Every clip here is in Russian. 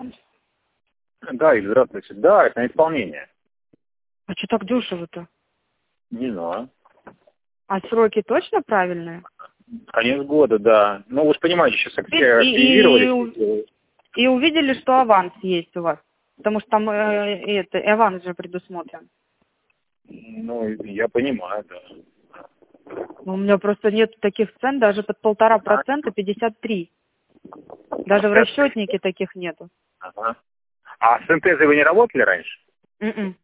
Да, и здравствуйте. Да, это на исполнение. А что так дешево-то? Не знаю. А сроки точно правильные? Конец года, да. Ну, вы же понимаете, сейчас все активизировались. И увидели, что аванс есть у вас. Потому что там аванс же предусмотрен. Ну, я понимаю, да. Но у меня просто нет таких цен, даже под 1,5% 53. Даже в расчетнике таких нету. Ага. А с НТЗ вы не работали раньше? Нет.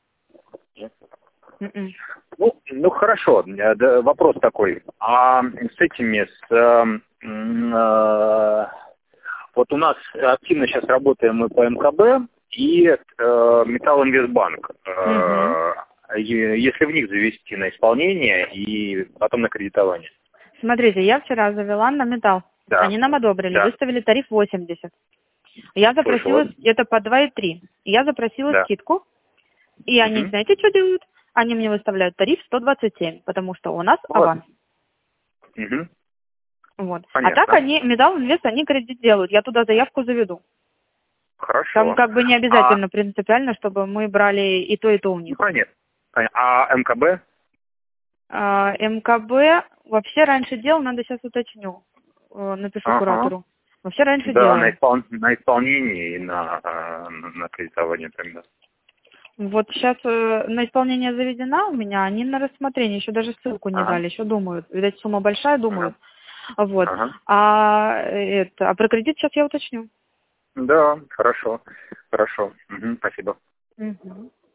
Ну хорошо. Да, вопрос такой. А с этими, вот у нас активно сейчас работаем мы по МКБ и Металлинвестбанк. Если в них завести на исполнение и потом на кредитование. Смотрите, я вчера завела на металл. Да. Они нам одобрили, Да. выставили тариф 80. Я запросила, Слышала. это по 2,3. Я запросила Да. скидку. И они, знаете, что делают? Они мне выставляют тариф 127, потому что у нас аванс. Вот. А так они, Металл Инвест, они кредит делают. Я туда заявку заведу. Хорошо. Там как бы не обязательно принципиально, чтобы мы брали и то у них. Понятно. А МКБ? МКБ вообще раньше делал, надо сейчас уточню. Напишу куратору. Вообще раньше делал. На исполнение и на кредитование прям, да. Вот сейчас на исполнение заведена у меня, они на рассмотрение, еще даже ссылку не дали, еще думают. Видать, сумма большая, думают. Вот. А про кредит сейчас я уточню. Да, хорошо. Спасибо.